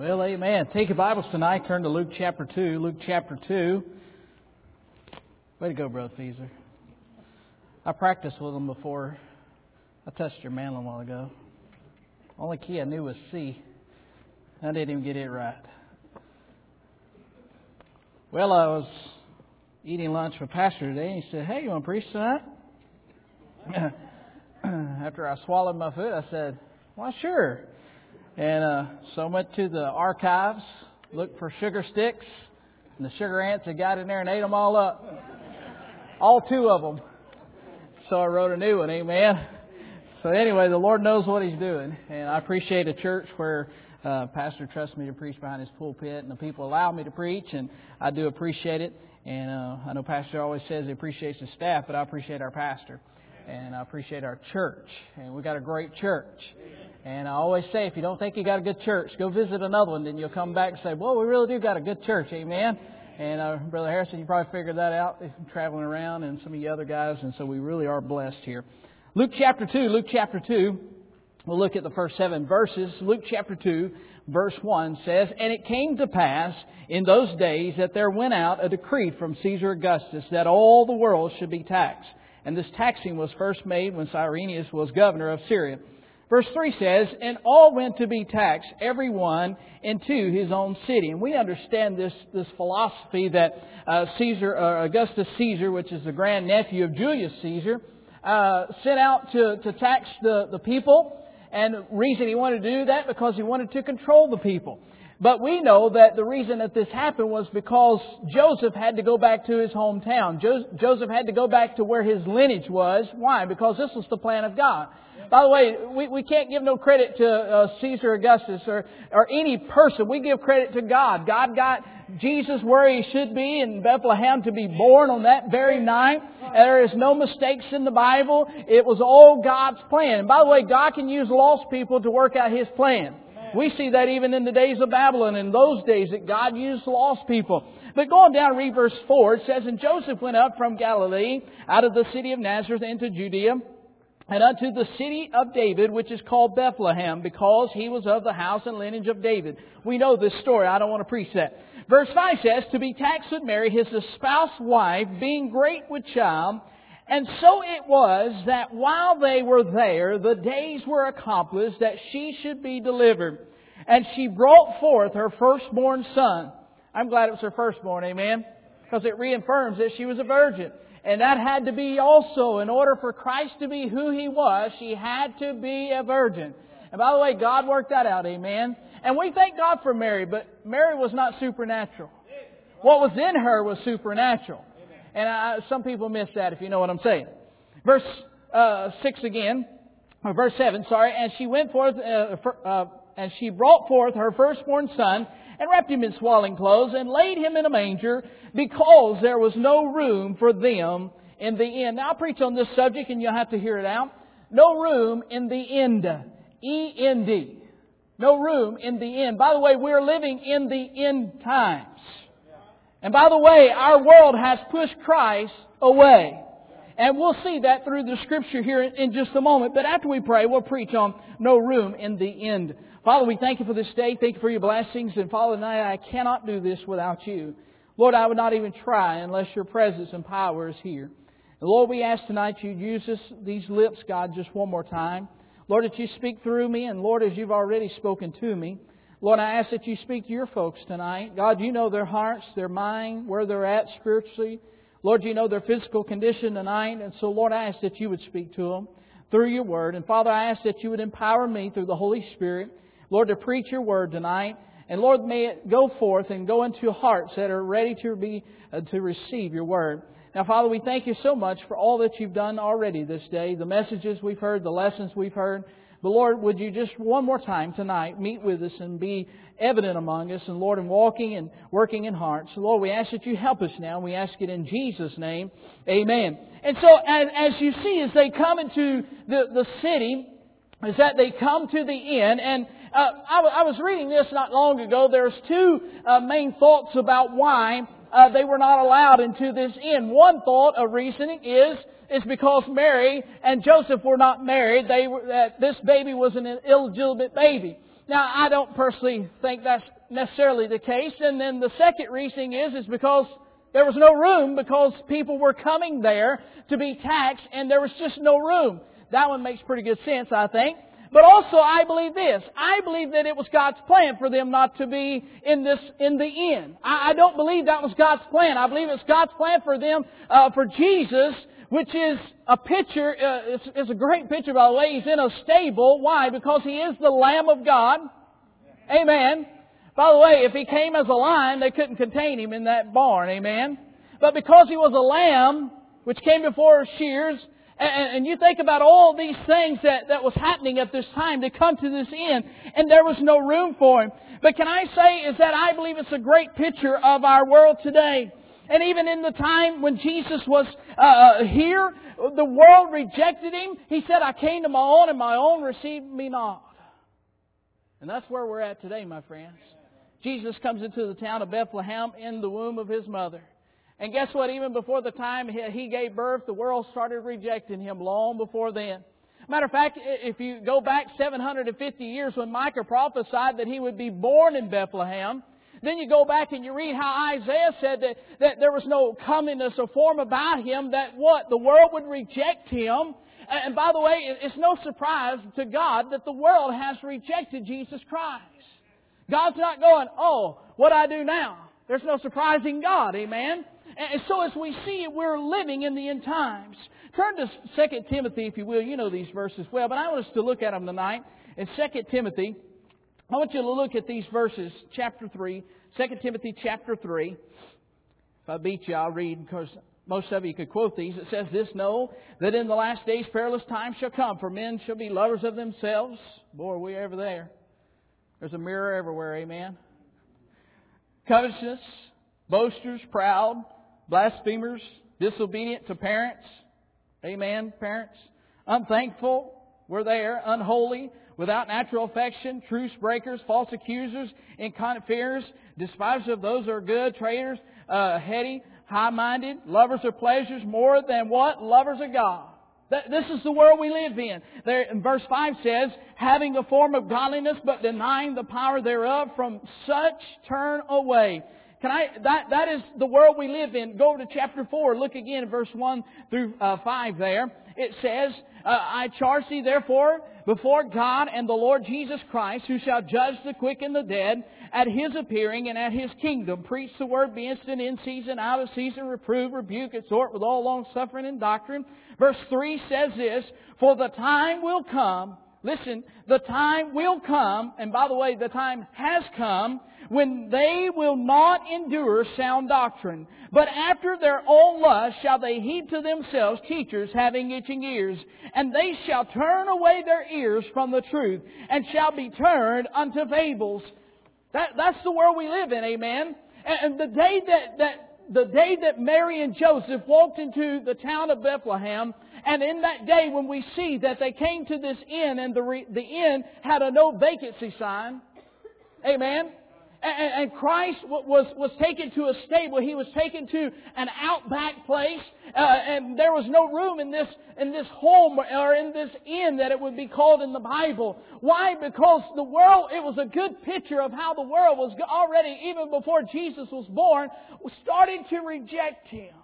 Well, amen. Take your Bibles tonight. Turn to Luke chapter 2. Luke chapter 2. Way to go, Brother Feezer. I practiced with them before I touched your mantle a while ago. Only key I knew was C. I didn't even get it right. Well, I was eating lunch with Pastor today, and he said, "Hey, you want to preach tonight?" After I swallowed my food, I said, "Why, sure." And so I went to the archives, looked for sugar sticks, and the sugar ants had got in there and ate them all up. All two of them. So I wrote a new one, amen. So anyway, the Lord knows what He's doing. And I appreciate a church where Pastor trusts me to preach behind his pulpit, and the people allow me to preach, and I do appreciate it. And I know Pastor always says he appreciates his staff, but I appreciate our pastor. And I appreciate our church. And we got a great church. And I always say, if you don't think you got a good church, go visit another one. Then you'll come back and say, well, we really do got a good church. Amen. And Brother Harrison, you probably figured that out traveling around, and some of you other guys. And so we really are blessed here. Luke chapter 2. We'll look at the first 7 verses. Luke chapter 2, verse 1 says, "And it came to pass in those days that there went out a decree from Caesar Augustus that all the world should be taxed. And this taxing was first made when Cyrenius was governor of Syria." Verse 3 says, "And all went to be taxed, every one into his own city." And we understand this philosophy that Augustus Caesar, which is the grandnephew of Julius Caesar, sent out to tax the people. And the reason he wanted to do that, because he wanted to control the people. But we know that the reason that this happened was because Joseph had to go back to his hometown. Joseph had to go back to where his lineage was. Why? Because this was the plan of God. By the way, we can't give no credit to Caesar Augustus or any person. We give credit to God. God got Jesus where He should be in Bethlehem to be born on that very night. There is no mistakes in the Bible. It was all God's plan. And by the way, God can use lost people to work out His plan. We see that even in the days of Babylon, in those days, that God used lost people. But going down, read verse 4, it says, "And Joseph went up from Galilee, out of the city of Nazareth into Judea, and unto the city of David, which is called Bethlehem, because he was of the house and lineage of David." We know this story. I don't want to preach that. Verse 5 says, "To be taxed with Mary, his espoused wife, being great with child. And so it was that while they were there, the days were accomplished that she should be delivered. And she brought forth her firstborn son." I'm glad it was her firstborn, amen? Because it reaffirms that she was a virgin. And that had to be also, in order for Christ to be who He was, she had to be a virgin. And by the way, God worked that out, amen? And we thank God for Mary, but Mary was not supernatural. What was in her was supernatural. And some people miss that, if you know what I'm saying. Verse 6 again, or verse 7, sorry. "And she went forth, and she brought forth her firstborn son, and wrapped him in swaddling clothes, and laid him in a manger, because there was no room for them in the inn." Now, I'll preach on this subject, and you'll have to hear it out. No room in the inn. E-N-D. No room in the inn. By the way, we're living in the end times. And by the way, our world has pushed Christ away. And we'll see that through the Scripture here in just a moment. But after we pray, we'll preach on no room in the end. Father, we thank You for this day. Thank You for Your blessings. And Father, tonight I cannot do this without You. Lord, I would not even try unless Your presence and power is here. And Lord, we ask tonight You use these lips, God, just one more time. Lord, that You speak through me. And Lord, as You've already spoken to me, Lord, I ask that You speak to Your folks tonight. God, You know their hearts, their mind, where they're at spiritually. Lord, You know their physical condition tonight. And so, Lord, I ask that You would speak to them through Your Word. And Father, I ask that You would empower me through the Holy Spirit, Lord, to preach Your Word tonight. And Lord, may it go forth and go into hearts that are ready to receive Your Word. Now, Father, we thank You so much for all that You've done already this day, the messages we've heard, the lessons we've heard. But Lord, would You just one more time tonight meet with us and be evident among us, and Lord, in walking and working in hearts. So Lord, we ask that You help us now. We ask it in Jesus' name. Amen. And so as you see, as they come into the city, is that they come to the inn. And I was reading this not long ago. There's two main thoughts about why they were not allowed into this inn. One thought of reasoning is because Mary and Joseph were not married. This baby was an illegitimate baby. Now, I don't personally think that's necessarily the case. And then the second reasoning is because there was no room, because people were coming there to be taxed and there was just no room. That one makes pretty good sense, I think. But also, I believe this. I believe that it was God's plan for them not to be in the inn. I don't believe that was God's plan. I believe it's God's plan for them, for Jesus, which is a picture, it's a great picture, by the way. He's in a stable. Why? Because He is the Lamb of God. Amen. By the way, if He came as a lion, they couldn't contain Him in that barn. Amen. But because He was a lamb, which came before shears, and you think about all these things that was happening at this time to come to this end, and there was no room for Him. But can I say is that I believe it's a great picture of our world today. And even in the time when Jesus was here, the world rejected Him. He said, I came to my own, and my own received me not. And that's where we're at today, my friends. Jesus comes into the town of Bethlehem in the womb of His mother. And guess what? Even before the time He gave birth, the world started rejecting Him long before then. Matter of fact, if you go back 750 years when Micah prophesied that He would be born in Bethlehem, then you go back and you read how Isaiah said that there was no comeliness or form about Him, that what? The world would reject Him. And by the way, it's no surprise to God that the world has rejected Jesus Christ. God's not going, oh, what do I do now? There's no surprising God, amen? And so as we see, we're living in the end times. Turn to 2 Timothy, if you will. You know these verses well, but I want us to look at them tonight. In 2 Timothy, I want you to look at these verses, chapter 3, 2 Timothy chapter 3. If I beat you, I'll read, because most of you could quote these. It says, this, know that in the last days perilous times shall come, for men shall be lovers of themselves. Boy, are we ever there. There's a mirror everywhere, amen. Covetousness, boasters, proud, blasphemers, disobedient to parents. Amen, parents. Unthankful, we're there. Unholy, without natural affection, truce breakers, false accusers, incontinent fears, despisers of those who are good, traitors, heady, high-minded, lovers of pleasures more than what? Lovers of God. This is the world we live in. There, in verse 5 says, having a form of godliness but denying the power thereof, from such turn away. That is the world we live in. Go to chapter 4. Look again at verse 1 through 5 there. It says, I charge thee therefore before God and the Lord Jesus Christ, who shall judge the quick and the dead, at His appearing and at His kingdom. Preach the word, be instant in season, out of season, reprove, rebuke, exhort with all long suffering and doctrine. Verse 3 says this, for the time will come, listen, the time will come, and by the way, the time has come, when they will not endure sound doctrine, but after their own lust shall they heap to themselves teachers having itching ears, and they shall turn away their ears from the truth, and shall be turned unto fables. That's the world we live in, amen. And the day that Mary and Joseph walked into the town of Bethlehem, and in that day when we see that they came to this inn, and the inn had a no vacancy sign, amen. And Christ was taken to a stable. He was taken to an outback place, and there was no room in this home or in this inn that it would be called in the Bible. Why? Because the world, it was a good picture of how the world was already, even before Jesus was born, starting to reject Him.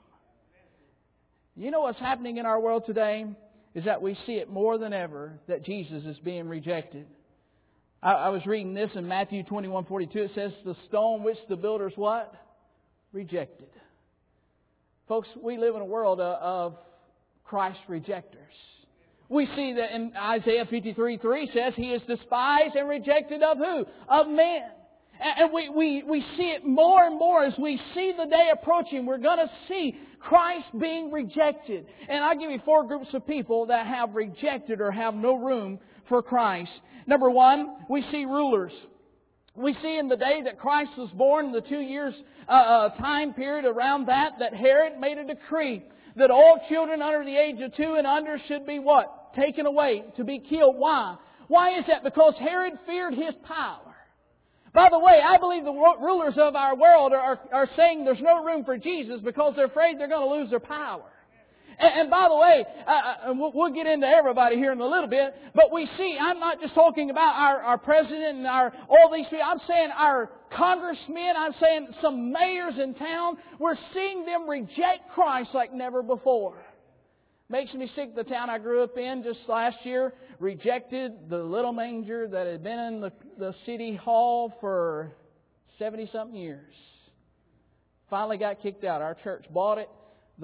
You know what's happening in our world today is that we see it more than ever that Jesus is being rejected. I was reading this in Matthew 21:42. It says, the stone which the builders what? Rejected. Folks, we live in a world of Christ rejectors. We see that in Isaiah 53:3 says, He is despised and rejected of who? Of men. And we see it more and more as we see the day approaching. We're going to see Christ being rejected. And I'll give you 4 groups of people that have rejected or have no room for Christ. Number 1, we see rulers. We see in the day that Christ was born, the 2 years time period around that Herod made a decree that all children under the age of 2 and under should be what? Taken away, to be killed. Why? Why is that? Because Herod feared his power. By the way, I believe the rulers of our world are saying there's no room for Jesus because they're afraid they're going to lose their power. And by the way, we'll get into everybody here in a little bit, but we see, I'm not just talking about our president and all these people. I'm saying our congressmen, I'm saying some mayors in town. We're seeing them reject Christ like never before. Makes me sick. The town I grew up in just last year rejected the little manger that had been in the city hall for 70-something years. Finally got kicked out. Our church bought it.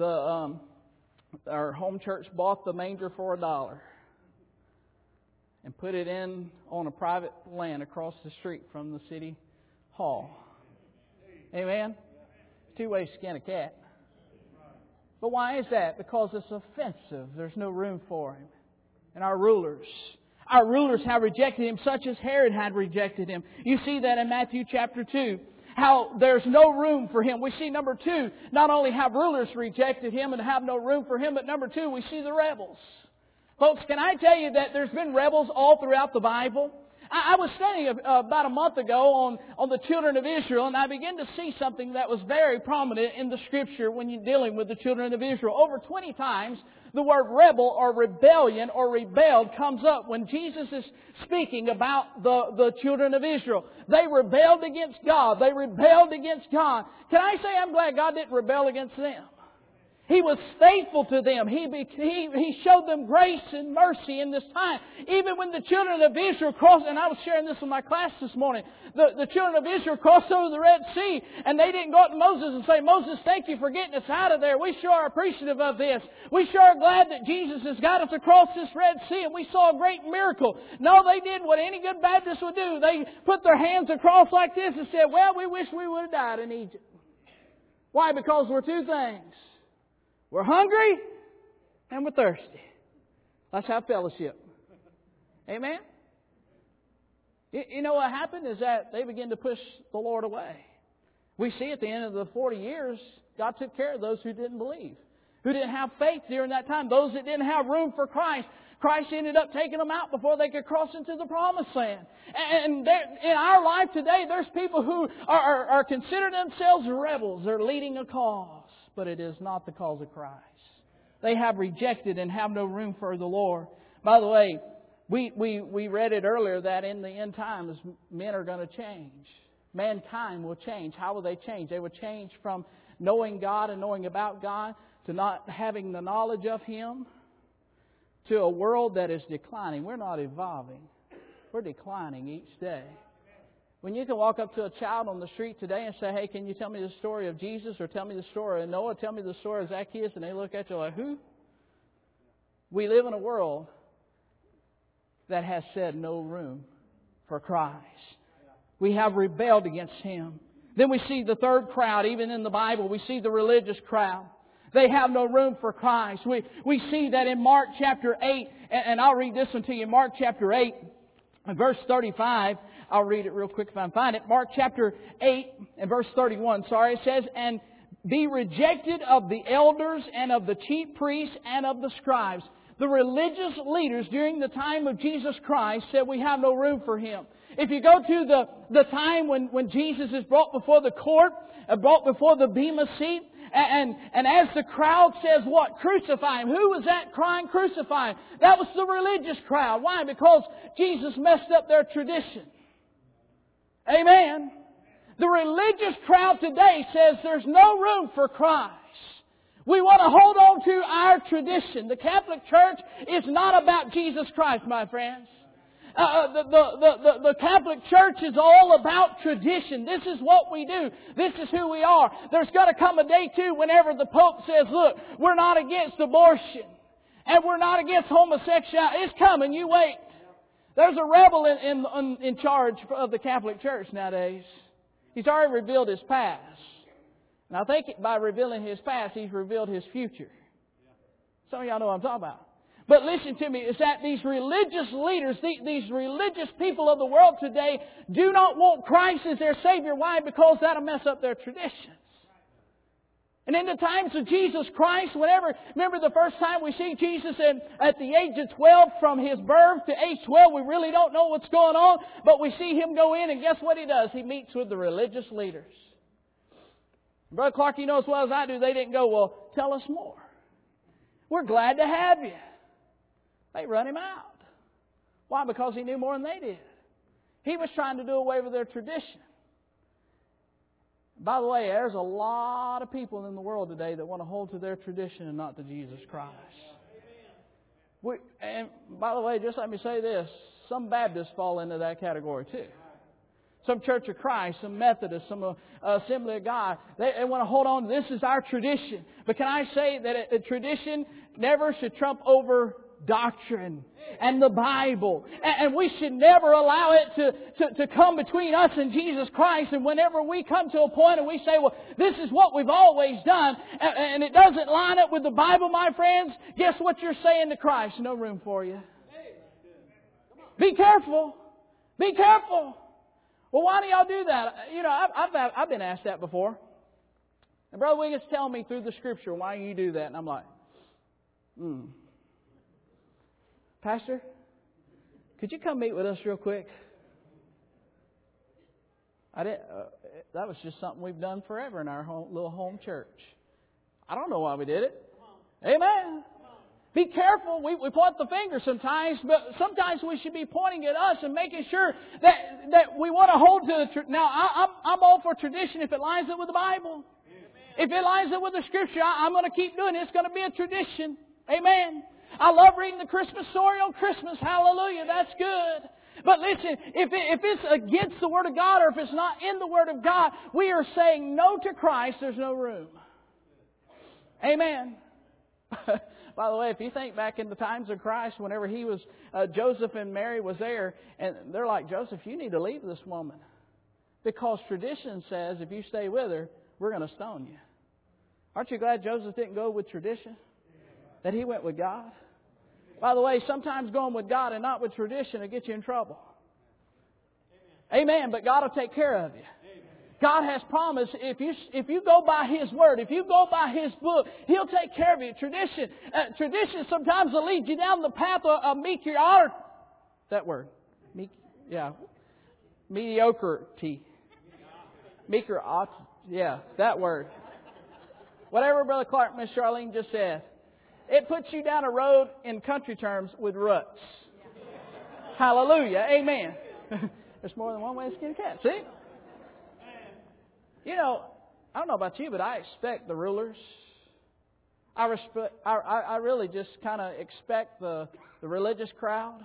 Our home church bought the manger for $1 and put it in on a private land across the street from the city hall. Amen? Two ways to skin a cat. But why is that? Because it's offensive. There's no room for Him. And our rulers have rejected Him, such as Herod had rejected Him. You see that in Matthew chapter 2. How there's no room for Him. We see number 2, not only have rulers rejected Him and have no room for Him, but number 2, we see the rebels. Folks, can I tell you that there's been rebels all throughout the Bible? I was studying about a month ago on the children of Israel, and I began to see something that was very prominent in the Scripture when you're dealing with the children of Israel. Over 20 times, the word rebel or rebellion or rebelled comes up when Jesus is speaking about the children of Israel. They rebelled against God. They rebelled against God. Can I say I'm glad God didn't rebel against them? He was faithful to them. He showed them grace and mercy in this time. Even when the children of Israel crossed, and I was sharing this with my class this morning, the children of Israel crossed over the Red Sea, and they didn't go up to Moses and say, Moses, thank you for getting us out of there. We sure are appreciative of this. We sure are glad that Jesus has got us across this Red Sea, and we saw a great miracle. No, they did what any good Baptist would do. They put their hands across like this and said, well, we wish we would have died in Egypt. Why? Because we're two things. We're hungry and we're thirsty. Let's have fellowship. Amen? You know what happened is that they began to push the Lord away. We see at the end of the 40 years, God took care of those who didn't believe, who didn't have faith during that time, those that didn't have room for Christ. Christ ended up taking them out before they could cross into the promised land. And in our life today, there's people who are considering themselves rebels. They're leading a cause. But it is not the cause of Christ. They have rejected and have no room for the Lord. By the way, we read it earlier that in the end times, men are going to change. Mankind will change. How will they change? They will change from knowing God and knowing about God to not having the knowledge of Him to a world that is declining. We're not evolving. We're declining each day. When you can walk up to a child on the street today and say, hey, can you tell me the story of Jesus, or tell me the story of Noah, tell me the story of Zacchaeus, and they look at you like, who? We live in a world that has said no room for Christ. We have rebelled against Him. Then we see the third crowd, even in the Bible, we see the religious crowd. They have no room for Christ. We see that in Mark chapter 8, and I'll read this one to you, Mark chapter 8, and verse 35. I'll read it real quick if I can find it. Mark chapter 8 and verse 31. It says, and be rejected of the elders and of the chief priests and of the scribes. The religious leaders during the time of Jesus Christ said we have no room for Him. If you go to the time when Jesus is brought before the court, brought before the Bema seat, and as the crowd says what? Crucify Him. Who was that crying crucify Him? That was the religious crowd. Why? Because Jesus messed up their tradition. Amen. The religious crowd today says there's no room for Christ. We want to hold on to our tradition. The Catholic Church is not about Jesus Christ, my friends. The Catholic Church is all about tradition. This is what we do. This is who we are. There's got to come a day, too, whenever the Pope says, look, we're not against abortion and we're not against homosexuality. It's coming. You wait. There's a rebel in charge of the Catholic Church nowadays. He's already revealed his past. And I think by revealing his past, he's revealed his future. Some of y'all know what I'm talking about. But listen to me, it's that these religious leaders, these religious people of the world today do not want Christ as their Savior. Why? Because that'll mess up their traditions. And in the times of Jesus Christ, remember the first time we see Jesus at the age of 12, from His birth to age 12, we really don't know what's going on, but we see Him go in, and guess what He does? He meets with the religious leaders. Brother Clark, you know as well as I do, they didn't go, well, tell us more. We're glad to have you. They run him out. Why? Because he knew more than they did. He was trying to do away with their tradition. By the way, there's a lot of people in the world today that want to hold to their tradition and not to Jesus Christ. And by the way, just let me say this. Some Baptists fall into that category too. Some Church of Christ, some Methodists, some Assembly of God, they want to hold on to this is our tradition. But can I say that a tradition never should trump over doctrine and the Bible. And we should never allow it to come between us and Jesus Christ. And whenever we come to a point and we say, well, this is what we've always done, and it doesn't line up with the Bible, my friends, guess what you're saying to Christ? No room for you. Be careful. Be careful. Well, why do y'all do that? You know, I've been asked that before. And Brother Wiggins tell me through the Scripture why you do that. And I'm like, Pastor, could you come meet with us real quick? That was just something we've done forever in our little home church. I don't know why we did it. Amen. Be careful. We point the finger sometimes, but sometimes we should be pointing at us and making sure that we want to hold to the Now, I'm all for tradition if it lines up with the Bible. If it lines up with the Scripture, I'm going to keep doing it. It's going to be a tradition. Amen. I love reading the Christmas story on Christmas. Hallelujah. That's good. But listen, if it's against the Word of God or if it's not in the Word of God, we are saying no to Christ. There's no room. Amen. By the way, if you think back in the times of Christ, whenever he was, Joseph and Mary was there, and they're like, Joseph, you need to leave this woman. Because tradition says if you stay with her, we're going to stone you. Aren't you glad Joseph didn't go with tradition? That he went with God? By the way, sometimes going with God and not with tradition will get you in trouble. Amen. But God will take care of you. God has promised if you go by His Word, if you go by His book, He'll take care of you. Tradition sometimes will lead you down the path of mediocrity. That word. Mediocrity. Yeah, that word. Whatever Brother Clark, Miss Charlene just said. It puts you down a road in country terms with ruts. Hallelujah. Amen. There's more than one way to skin a cat. See? You know, I don't know about you, but I expect the rulers. I really just kind of expect the religious crowd.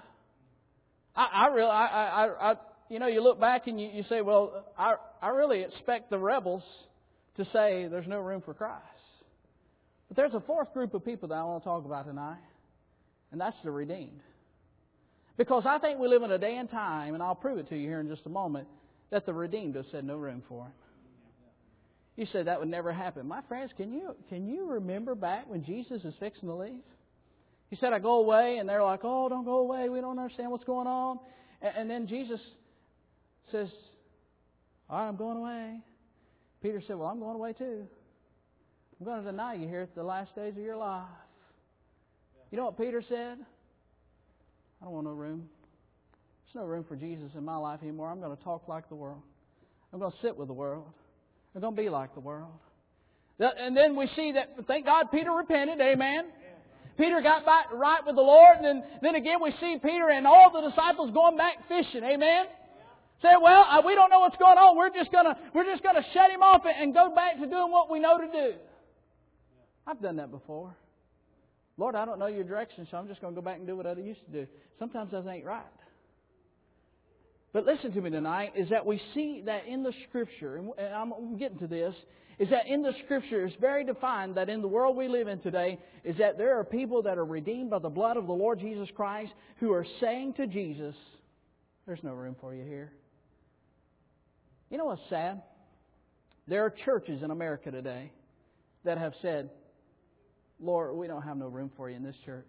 You know, you look back and you say, well, I really expect the rebels to say there's no room for Christ. But there's a fourth group of people that I want to talk about tonight, and that's the redeemed. Because I think we live in a day and time, and I'll prove it to you here in just a moment, that the redeemed have said no room for Him. You said that would never happen. My friends, can you remember back when Jesus is fixing to leave? He said, I go away, and they're like, oh, don't go away. We don't understand what's going on. And then Jesus says, all right, I'm going away. Peter said, well, I'm going away too. I'm going to deny you here at the last days of your life. You know what Peter said? I don't want no room. There's no room for Jesus in my life anymore. I'm going to talk like the world. I'm going to sit with the world. I'm going to be like the world. And then we see that, thank God, Peter repented. Amen. Peter got back right with the Lord. And then again we see Peter and all the disciples going back fishing. Amen. Say, well, we don't know what's going on. We're just gonna shut him off and go back to doing what we know to do. I've done that before. Lord, I don't know your direction, so I'm just going to go back and do what I used to do. Sometimes that ain't right. But listen to me tonight, is that we see that in the Scripture, and I'm getting to this, is that in the Scripture it's very defined that in the world we live in today is that there are people that are redeemed by the blood of the Lord Jesus Christ who are saying to Jesus, there's no room for you here. You know what's sad? There are churches in America today that have said, Lord, we don't have no room for you in this church.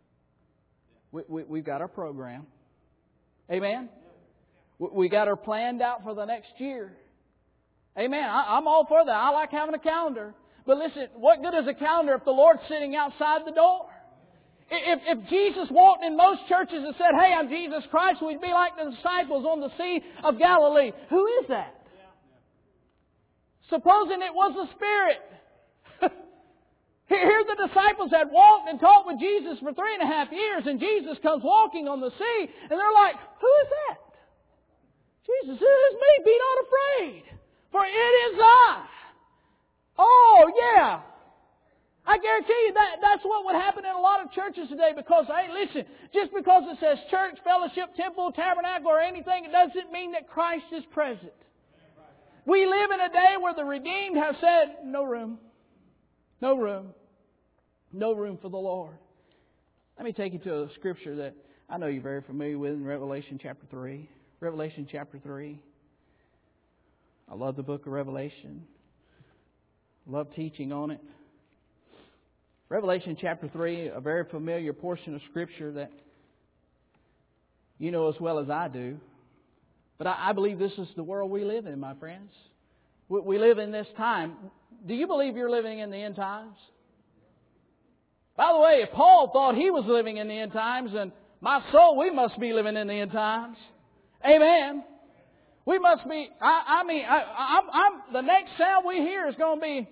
We've got our program. Amen? We got her planned out for the next year. Amen. I'm all for that. I like having a calendar. But listen, what good is a calendar if the Lord's sitting outside the door? If Jesus walked in most churches and said, hey, I'm Jesus Christ, we'd be like the disciples on the Sea of Galilee. Who is that? Supposing it was the Spirit. Here the disciples had walked and talked with Jesus for 3.5 years, and Jesus comes walking on the sea, and they're like, who is that? Jesus says, it is me, be not afraid, for it is I. Oh, yeah. I guarantee you that's what would happen in a lot of churches today because, hey, listen, just because it says church, fellowship, temple, tabernacle, or anything, it doesn't mean that Christ is present. We live in a day where the redeemed have said, no room. No room. No room for the Lord. Let me take you to a scripture that I know you're very familiar with in Revelation chapter 3. Revelation chapter 3. I love the book of Revelation. I love teaching on it. Revelation chapter 3, a very familiar portion of Scripture that you know as well as I do. But I believe this is the world we live in, my friends. We live in this time. Do you believe you're living in the end times? By the way, if Paul thought he was living in the end times, then my soul, we must be living in the end times. Amen. We must be, the next sound we hear is going to be,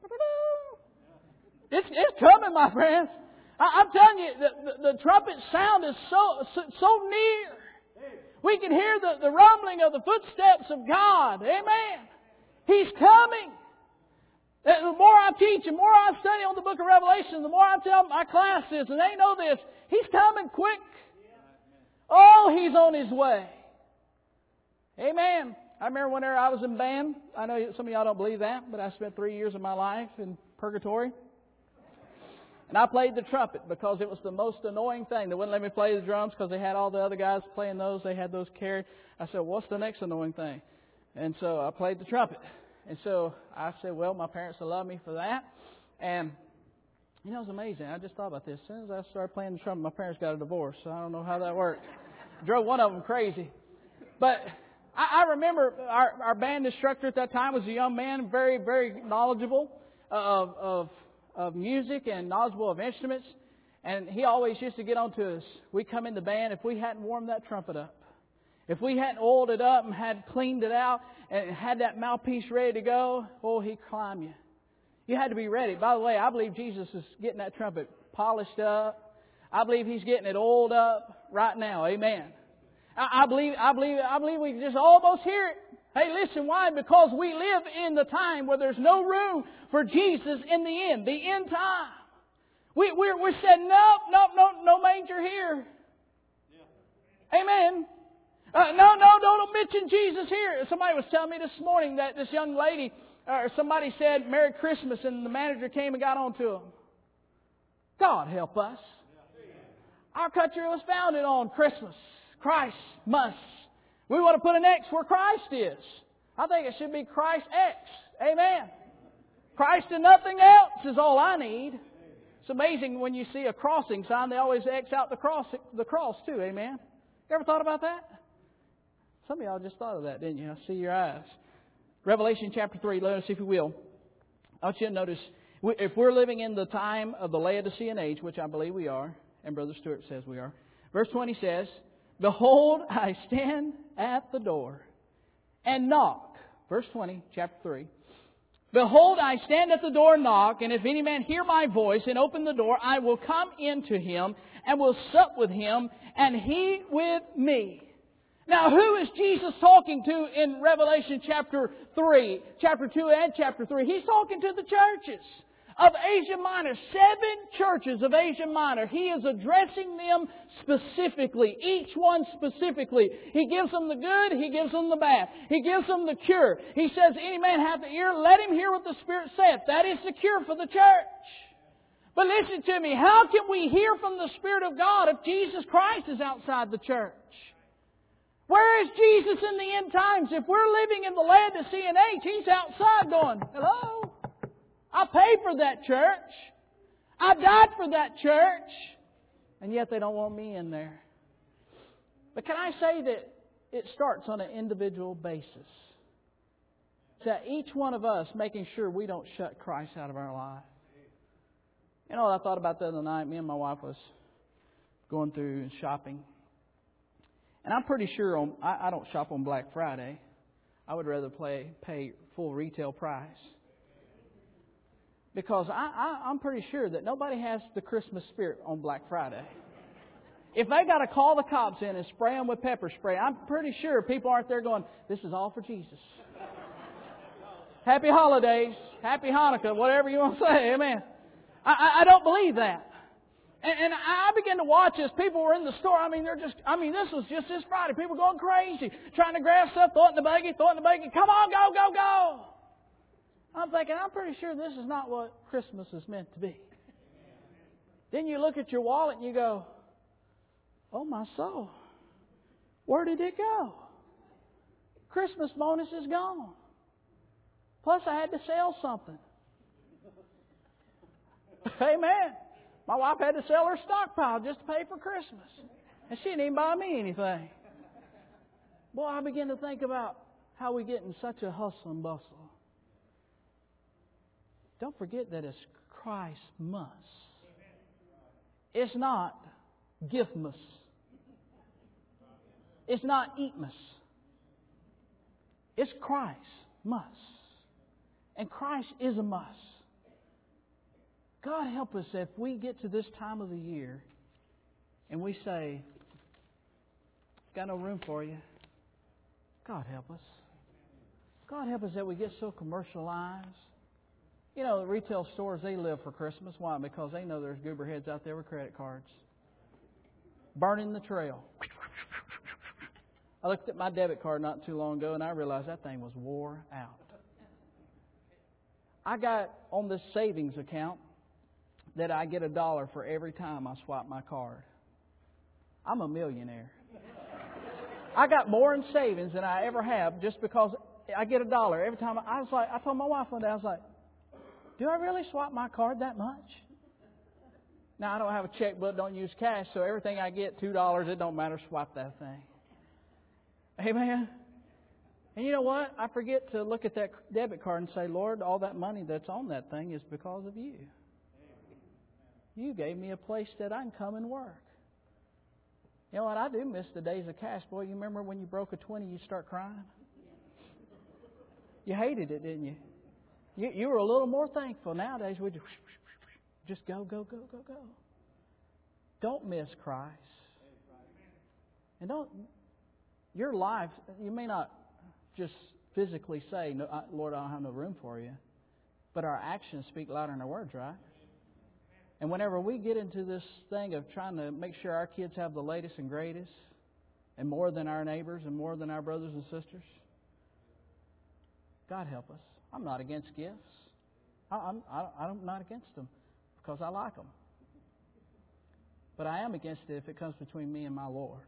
it's coming, my friends. I'm telling you, the trumpet sound is so near. We can hear the rumbling of the footsteps of God. Amen. He's coming. The more I teach and more I study on the book of Revelation, the more I tell my class this, and they know this. He's coming quick. Oh, He's on His way. Amen. I remember whenever I was in band. I know some of y'all don't believe that, but I spent 3 years of my life in purgatory. And I played the trumpet because it was the most annoying thing. They wouldn't let me play the drums because they had all the other guys playing those. They had those carried. I said, what's the next annoying thing? And so I played the trumpet. And so I said, well, my parents will love me for that. And, you know, it was amazing. I just thought about this. As soon as I started playing the trumpet, my parents got a divorce. So I don't know how that worked. Drove one of them crazy. But I remember our band instructor at that time was a young man, very, very knowledgeable of music and knowledgeable of instruments. And he always used to get on to us. We come in the band, if we hadn't warmed that trumpet up, if we hadn't oiled it up and had cleaned it out and had that mouthpiece ready to go, oh, he'd climb you. You had to be ready. By the way, I believe Jesus is getting that trumpet polished up. I believe He's getting it oiled up right now. Amen. I believe we can just almost hear it. Hey, listen, why? Because we live in the time where there's no room for Jesus in the end time. We're saying, no manger here. Amen. Don't mention Jesus here. Somebody was telling me this morning that this young lady, or somebody said Merry Christmas, and the manager came and got on to them. God help us. Our country was founded on Christmas. Christ must. We want to put an X where Christ is. I think it should be Christ X. Amen. Christ and nothing else is all I need. It's amazing when you see a crossing sign, they always X out the cross too. Amen. You ever thought about that? Some of y'all just thought of that, didn't you? I see your eyes. Revelation chapter 3, let us see if you will. I want you to notice, if we're living in the time of the Laodicean age, which I believe we are, and Brother Stewart says we are, verse 20 says, behold, I stand at the door and knock. Verse 20, chapter 3. Behold, I stand at the door and knock, and if any man hear my voice and open the door, I will come into him and will sup with him, and he with me. Now, who is Jesus talking to in Revelation chapter 3, chapter 2 and chapter 3? He's talking to the churches of Asia Minor, 7 churches of Asia Minor. He is addressing them specifically, each one specifically. He gives them the good, He gives them the bad. He gives them the cure. He says, any man hath the ear, let him hear what the Spirit saith. That is the cure for the church. But listen to me, how can we hear from the Spirit of God if Jesus Christ is outside the church? Where is Jesus in the end times? If we're living in the Laodicean age, He's outside going, hello? I paid for that church. I died for that church. And yet they don't want me in there. But can I say that it starts on an individual basis? That each one of us making sure we don't shut Christ out of our life. You know what I thought about the other night? Me and my wife was going through shopping. And I'm pretty sure I don't shop on Black Friday. I would rather pay full retail price. Because I'm pretty sure that nobody has the Christmas spirit on Black Friday. If they got to call the cops in and spray them with pepper spray, I'm pretty sure people aren't there going, this is all for Jesus. Happy holidays, happy Hanukkah, whatever you want to say, amen. I don't believe that. And I began to watch as people were in the store. This was just this Friday. People going crazy, trying to grab stuff, throw it in the buggy. Come on, go, go, go. I'm thinking, I'm pretty sure this is not what Christmas is meant to be. Then you look at your wallet and you go, oh my soul, where did it go? Christmas bonus is gone. Plus I had to sell something. Amen. My wife had to sell her stockpile just to pay for Christmas. And she didn't even buy me anything. Boy, I began to think about how we get in such a hustle and bustle. Don't forget that it's Christ must. It's not giftmas. It's not eatmas. It's Christ must. And Christ is a must. God help us if we get to this time of the year and we say, got no room for you. God help us. God help us that we get so commercialized. You know, the retail stores, they live for Christmas. Why? Because they know there's goober heads out there with credit cards. Burning the trail. I looked at my debit card not too long ago and I realized that thing was wore out. I got on this savings account that I get $1 for every time I swipe my card. I'm a millionaire. I got more in savings than I ever have just because I get $1 every time. I told my wife one day, I was like, do I really swipe my card that much? Now, I don't have a checkbook, don't use cash, so everything I get, $2, it don't matter, swipe that thing. Amen? And you know what? I forget to look at that debit card and say, Lord, all that money that's on that thing is because of you. You gave me a place that I can come and work. You know what? I do miss the days of cash. Boy, you remember when you broke a 20, you start crying? You hated it, didn't you? You were a little more thankful. Nowadays, we just go, go, go, go, go. Don't miss Christ. And your life, you may not just physically say, no, Lord, I don't have no room for you. But our actions speak louder than our words, right? And whenever we get into this thing of trying to make sure our kids have the latest and greatest, and more than our neighbors and more than our brothers and sisters, God help us. I'm not against gifts. I'm not against them because I like them. But I am against it if it comes between me and my Lord.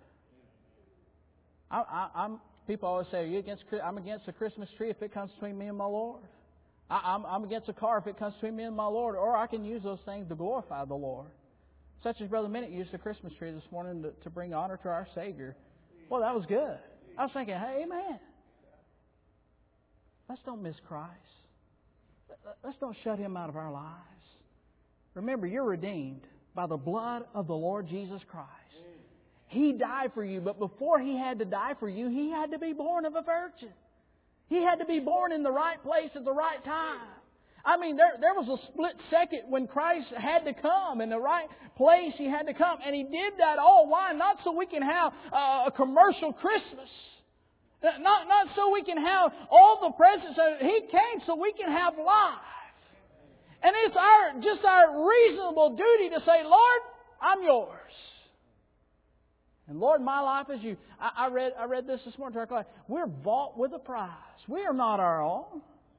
People always say, "Are you against?" I'm against a Christmas tree if it comes between me and my Lord. I'm against a car if it comes between me and my Lord. Or I can use those things to glorify the Lord. Such as Brother Minnick used the Christmas tree this morning to bring honor to our Savior. Well, that was good. I was thinking, hey, amen. Let's don't miss Christ. Let's don't shut Him out of our lives. Remember, you're redeemed by the blood of the Lord Jesus Christ. He died for you, but before He had to die for you, He had to be born of a virgin. He had to be born in the right place at the right time. I mean, there was a split second when Christ had to come. In the right place, He had to come. And He did that all. Why? Not so we can have a commercial Christmas. Not so we can have all the presents. He came so we can have life. And it's our reasonable duty to say, Lord, I'm yours. And Lord, my life is you. I read this morning to our class. We're bought with a price. We are not our own.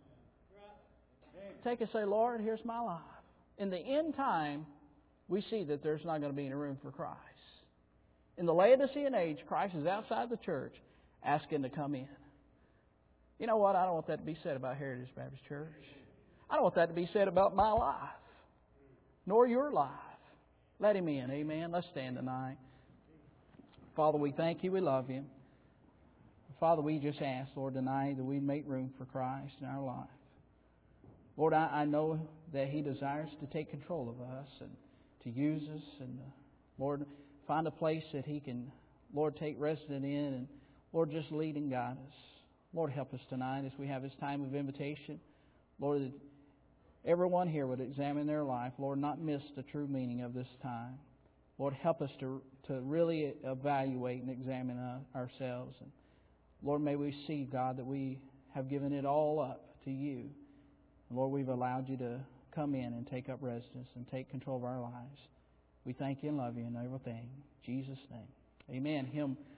Take and say, Lord, here's my life. In the end time, we see that there's not going to be any room for Christ. In the Laodicean age, Christ is outside the church asking to come in. You know what? I don't want that to be said about Heritage Baptist Church. I don't want that to be said about my life, nor your life. Let Him in. Amen. Let's stand tonight. Father, we thank You. We love You. Father, we just ask, Lord, tonight that we make room for Christ in our life. Lord, I know that He desires to take control of us and to use us. And Lord, find a place that He can, Lord, take residence in and, Lord, just lead and guide us. Lord, help us tonight as we have this time of invitation. Lord, everyone here would examine their life, Lord, not miss the true meaning of this time. Lord, help us to really evaluate and examine ourselves. And Lord, may we see, God, that we have given it all up to You. And Lord, we've allowed You to come in and take up residence and take control of our lives. We thank You and love You in everything. In Jesus' name. Amen. Hymn